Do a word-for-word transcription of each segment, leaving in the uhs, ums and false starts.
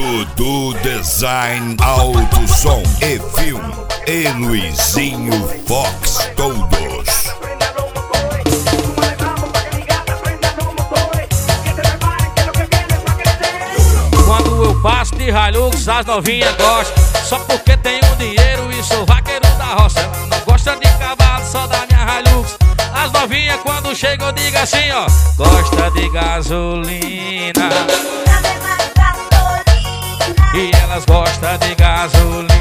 Dudu Design, Auto Som e Filme e Luizinho Fox todos. Quando eu passo de Hilux, as novinhas gostam. Só porque tenho dinheiro e sou vaqueiro da roça. Ela não gosta de cavalo, só da minha Hilux. As novinhas quando chegam eu digo assim, ó: gosta de gasolina. E elas gostam de gasolina.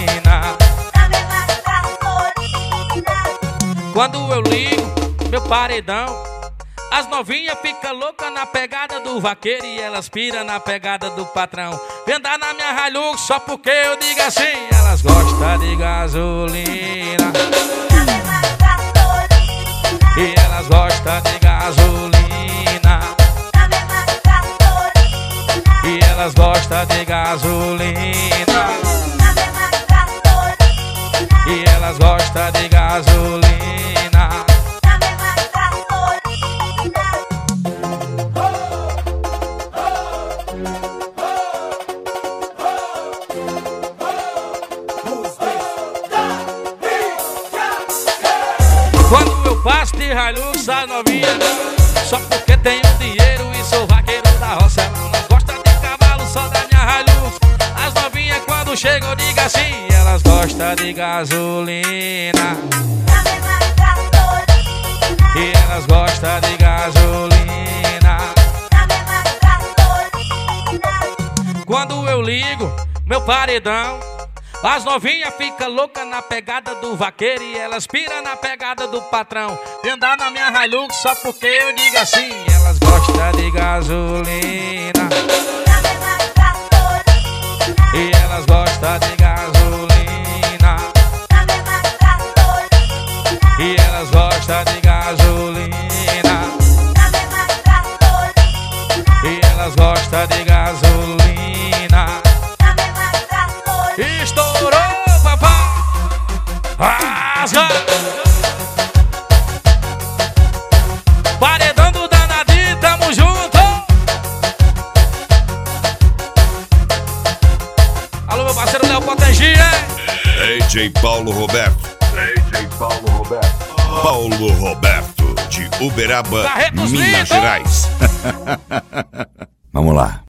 Quando eu ligo meu paredão, as novinhas ficam loucas na pegada do vaqueiro e elas piram na pegada do patrão. Vem andar na minha Hilux só porque eu digo assim: elas gostam de gasolina. E elas gostam de gasolina. E elas gostam de gasolina. E elas gostam de gasolina. Quando eu passo de Hilux, as novinhas só porque tenho dinheiro e sou vaqueiro da roça. Ela não gosta de cavalo, só da minha Hilux. As novinhas quando chegam eu digo assim: elas gostam de gasolina. E elas gostam de gasolina. Quando eu ligo meu paredão, as novinhas ficam loucas na pegada do vaqueiro e elas piram na pegada do patrão. Vem andar na minha Hilux só porque eu digo assim: elas gostam de gasolina. E elas gostam de gasolina. E elas gostam de gasolina. E elas gostam de gasolina. Estourou, papai! Rasga! Paredão do danadinho, tamo junto! Alô, meu parceiro Léo Potengia! D J Paulo Roberto. D J Paulo Roberto. Paulo Roberto, de Uberaba, Barretos Minas Lindo. Gerais. Vamos lá.